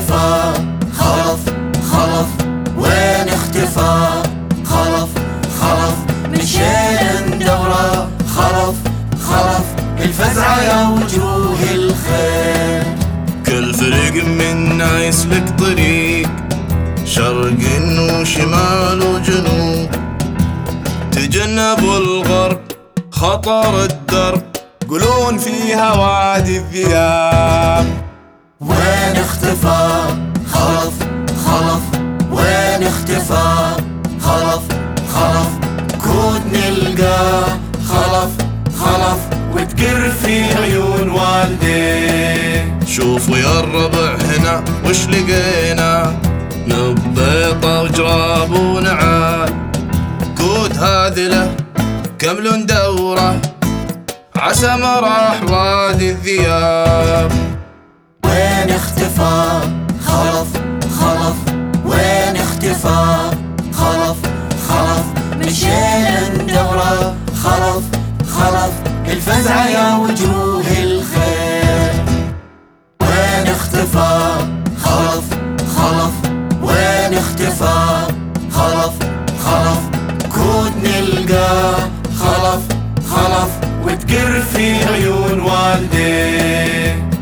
اختفى؟ خلف خلف وين اختفى؟ خلف خلف مشينا ندوره. خلف خلف الفزعة يا وجوه الخير. كل فريق منا يسلك طريق، شرق وشمال وجنوب، تجنبوا الغرب خطر الدرب، قولون فيها وادي الذئاب. وين اختفى؟ خلف خلف وين اختفى؟ خلف خلف كود نلقاه. خلف خلف وتقر في عيون والديه. شوفوا يا الربع هنا وش لقينا، نبيطة وجراب ونعال، كود هاذلة كمل دوره، عسى ما راح وادي الذئاب. وين اختفى؟ خلف خلف وين اختفى؟ خلف خلف مشينا ندوره. خلف خلف الفزعة يا وجوه الخير. وين اختفى؟ خلف خلف وين اختفى؟ خلف خلف كود نلقاه. خلف خلف وتقر في عيون والديه.